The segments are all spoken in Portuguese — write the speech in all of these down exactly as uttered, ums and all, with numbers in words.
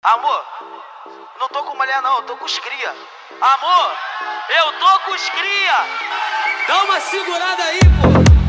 Amor, não tô com mulher não, eu tô com os cria. Amor, eu tô com os cria. Dá uma segurada aí, pô.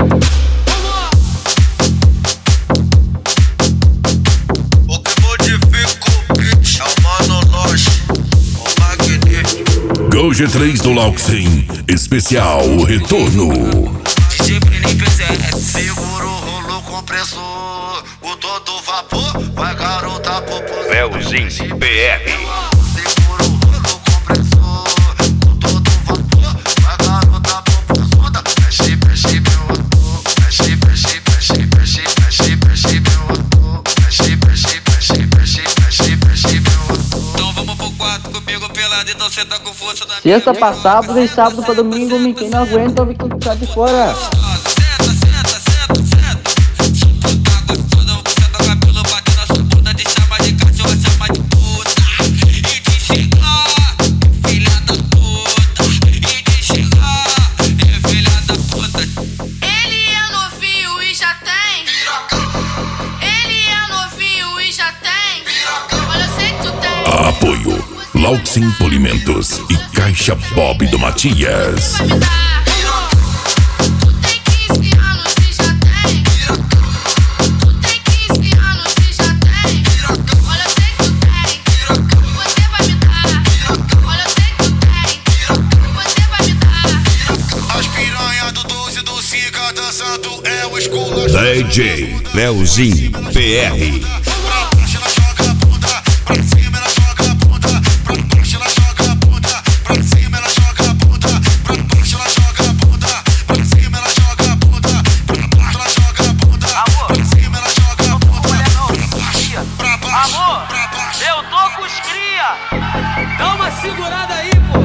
O que modifica o beat é o Mano Loche, o magnífico. Go G três do Lauxin, especial o retorno. D J Brenin P Z S. Segura o rolo compressor, o todo vapor, vai garota popô. Leozinho P R. Segura o rolo compressor, o todo vapor, vai garota popô. Mexe, mexe, meu amor, mexe, mexe, mexe, mexe, mexe, mexe, meu amor, mexe, mexe, mexe, mexe, mexe, mexe, meu amor. Então vamos pro quarto comigo pelado, então cê tá com força da minha. Sexta pra sábado e sábado pra domingo, quem não aguenta ouve tudo que tá de fora. Apoio Lauxin Polimentos e Caixa Bob do Matias. As piranha do doze do Ciga dançando é o escola. D J Leozinho P R. Pra baixo ela joga a bunda, pra cima ela joga a bunda, pra baixo ela joga a bunda, pra cima ela joga a bunda, pra baixo ela joga a bunda, pra cima ela joga a bunda, pra baixo ela joga a bunda, pra cima ela joga a bunda, pra baixo, pra baixo, Amor, pra baixo. eu tô com os cria. Dá uma segurada aí, pô.